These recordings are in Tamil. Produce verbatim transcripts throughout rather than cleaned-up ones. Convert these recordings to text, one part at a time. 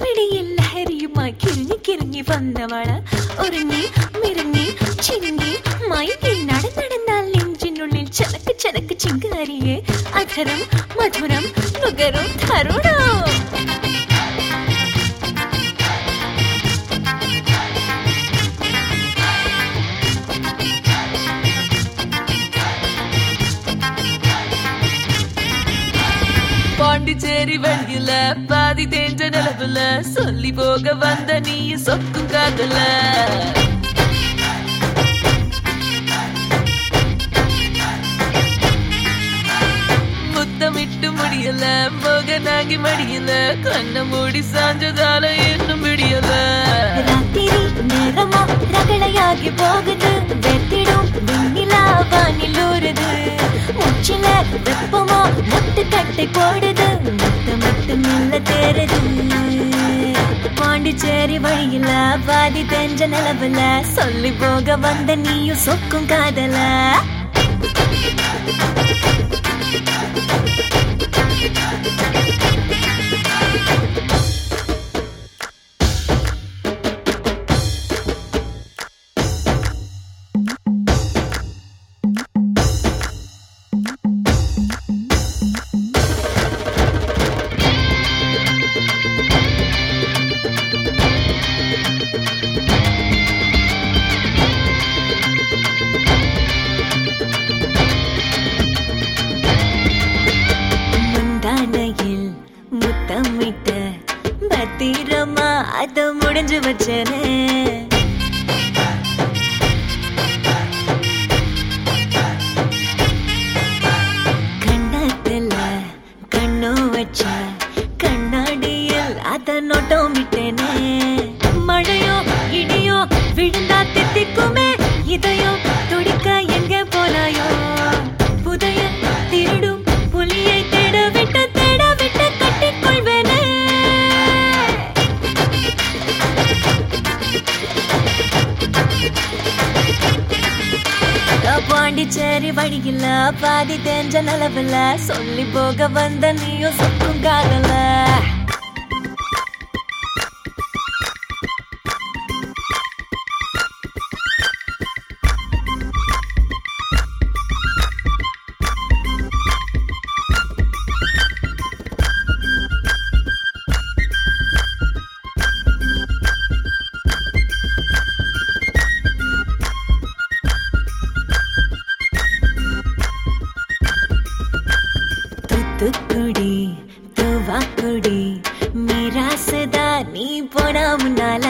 മിടിയിൽ ലഹരിയുമായി കിരിഞ്ഞി കിരിഞ്ഞി വന്നവള ഒരുങ്ങി മിരുങ്ങി ചിങ്ങി മയങ്ങി നടന്നടന്നാൽ നെഞ്ചിനുള്ളിൽ ചലക്ക് ചലക്ക് ചിങ്കാരിയെ അധരം മധുരം നുകരും തരുണോ பாண்டிச்சேரி வழியில பாதி தேஞ்ச நிலவுல சொல்லி போக வந்த நீ சொக்கும் காதல முத்தமிட்டு முடியல மோகனாகி மடியல கண்ண மூடி சாஞ்சதால இன்னும் விடியல ராத்திரி நேரமா ரகளையாகி போகுது வெத்திடும் வெண்ணிலா வானில் ஊறுது முச்சில வெப்பமா முட்டு கட்டை போடுது முட்டு முட்டு மெல்ல தேருது பாண்டிச்சேரி வழியில பாதி தெஞ்ச நிலவுல சொல்லி போக வந்த நீயும் சொக்கும் காதல முத்தமிட்ட பத்திரமா அத முடிஞ்சு வச்சனே கண்ணத்துல கண்ணு வச்ச கண்ணாடியில் அத நோட்டம் விட்டேனே மழையோ இடியோ விழுந்தா தித்திக்குமே இதயம் துடிக்க எங்க போனாயோ புதைய திருடும் புலியை தேட விட்ட தேட விட்ட கட்டிக்கொள்வேனே பாண்டிச்சேரி வழியில பாதி தெஞ்ச நிலவுல சொல்லி போக வந்த நீயும் சொக்கும் காதல துக்குடி துவாக்குடி மிராசுதா நீ போனா முன்னால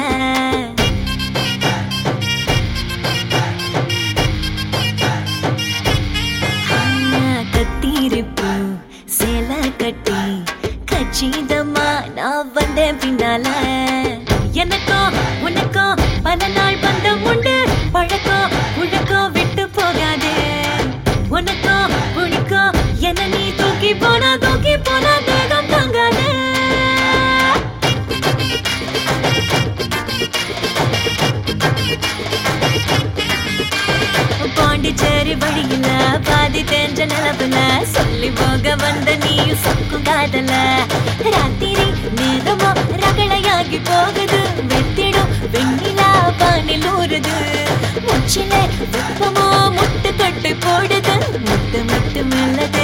கத்திருப்பு சேல கட்டி கச்சிதமா நான் வந்தேன் பின்னால எனக்கோ உனக்கோ பல நாள் பந்தம் உண்டு பழக்கம் உழக்கோ விட்டு போகாது உனக்கோ உனக்கோ என்ன நீ தூக்கி போனா தூக்கி போனா தேகம் தாங்காது பாண்டிச்சேரி வழியில பாதி தெஞ்ச நிலவுல சொல்லி போக வந்த நீயும் சொக்கும் காதல ராத்திரி நேரமா ரகளையாகி போகுது வெத்திடும் வெண்ணிலா வானில் ஊறுது முச்சில வெப்பமா முட்டு கட்டை போடுது முட்டு முட்டு மெல்லது